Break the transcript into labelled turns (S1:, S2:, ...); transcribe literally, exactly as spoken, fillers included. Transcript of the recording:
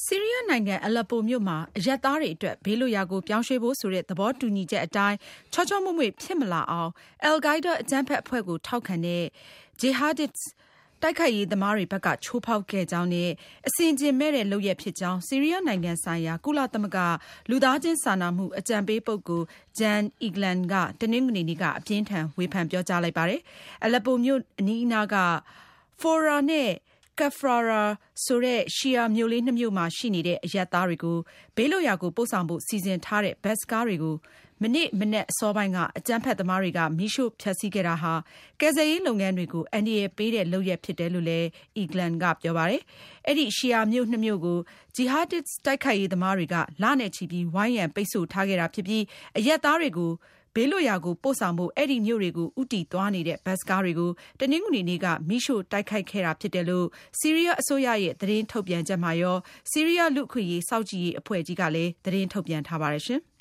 S1: ဆီးရီးယားနိုင်ငံအလက်ပိုမြို့မှာအရပ်သားတွေအတွက်ဘေးလွတ်ရာကိုပြောင်းရွှေ့ဖို့ဆိုတဲ့သဘောတူညီချက်အတိုင်းချောချောမွေ့မွေ့ဖြစ်မလာအောင်အယ်လ်ဂိုင်းဒါးအကြမ်းဖက်အဖွဲ့ကိုထောက်ခံတဲ့ Jihadist တိုက်ခိုက်ရေးသမားတွေဘက်ကချိုးဖောက်ခဲ့ကြောင်းနဲ့အဆင်ခြင်မဲ့တဲ့လုပ်ရပ်ဖြစ်ကြောင်းဆီးရီးယားနိုင်ငံဆိုင်ရာကုလသမဂ္ဂလူသားချင်းစာနာမှုအကြံပေးပုဂ္ဂိုလ် Jan Egeland ကတနင်္ဂနွေနေ့ကအပြင်းထန်ဝေဖန်ပြောကြားလိုက်ပါတယ်။အလက်ပိုမြို့အနီးအနားက Foura နဲ့Kafrara ဆိုတဲ့ရှီယာမြို့လေးနှစ်မြို့မှာရှိနေတဲ့အရပ်သားတွေကိုဘေးလွတ်ရာကိုပို့ဆောင်ဖို့စီစဉ်ထားတဲ့ဘတ်စ်ကားတွေကိုမနေ့မနက်အစောပိုင်းကအကြမ်းဖက်သမားတွေကမီးရှို့ဖျက်ဆီးခဲ့တာဟာကယ်ဆယ်ရေးလုပ်ငန်းတွေကိုအန္တရာယ်ပေးတဲ့လုပ်ရပ်ဖြစ်တယ်လို့လည်း Egeland ကပြောပါတယ်။အဲဒီရှီယာမြို့နှစ်မြို့ကို Jihadist တိုက်ခိုက်ရေးသမားတွေကလနဲ့ချီပြီးဝိုင်းရံပိတ်ဆို့ထားခဲ့တာဖြစ်ပြီးအရပ်သားတွေကိုဘေးလွတ်ရာကိုပို့ဆောင်ဖို့အဲ့ဒီမြို့တွေကိုဥတီသွားနေတဲ့ဘတ်စ်ကားတွေကိုတနင်္ဂနွေနေ့ကမီးရှို့တိုက်ခိုက်ခဲ့တာဖြစ်တယ်လို့ဆီးရီးယားအစိုးရရဲ့သတင်းထုတ်ပြန်ချက်မှာရောဆီးရီးယားလူ့အခွင့်အရေးစောင့်ကြည့်ရေးအဖွဲ့ကြီးကလည်းသတင်းထုတ်ပြန်ထားပါတယ်ရှင်။